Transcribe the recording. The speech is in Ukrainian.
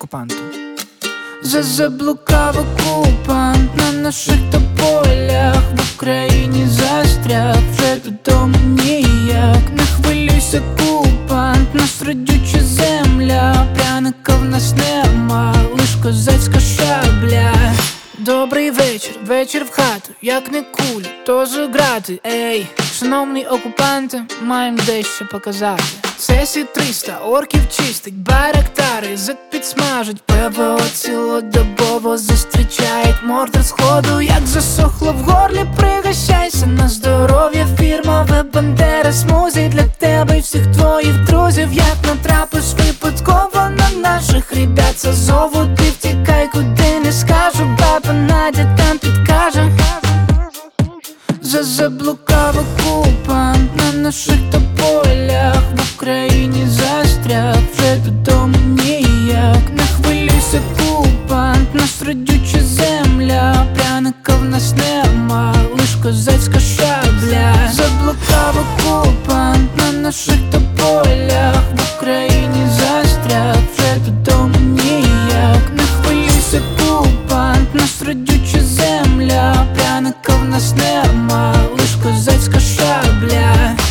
окупанту. Заблукав окупант на наших тополях, в Україні застряг, вже додому ніяк. Не хвилюйся, окупант, нас родюча земля, пряника в нас нема, лиш козацька шабля. Добрий вечір, вечір в хату, як не кулі, то заграти. Ей, шановні окупанти, маєм дещо показати. Це Сі-300, орків чистить, байрактари підсмажить, ПВО цілодобово зустрічають мордор сходу, як засохло в горлі, пригощайся на здоров'я, фірмове Бандера смузі для тебе і всіх твоїх друзів. Як натрапиш випадково на наших ребят з Азову, ти втікай, куди не скажу, баба Надя там підкаже. Заблукав окупант на наших тополях, в Україні застряг, вже додому ніяк. Не хвилюйся, окупант, нас родюча земля, пряника в нас нема, лиш козацька шабля. Заблукав окупант на наших тополях, в Україні застряг, вже додому ніяк. Не хвилюйся, окупант, нас родюча земля, пряника в нас нема, лиш козацька шабля.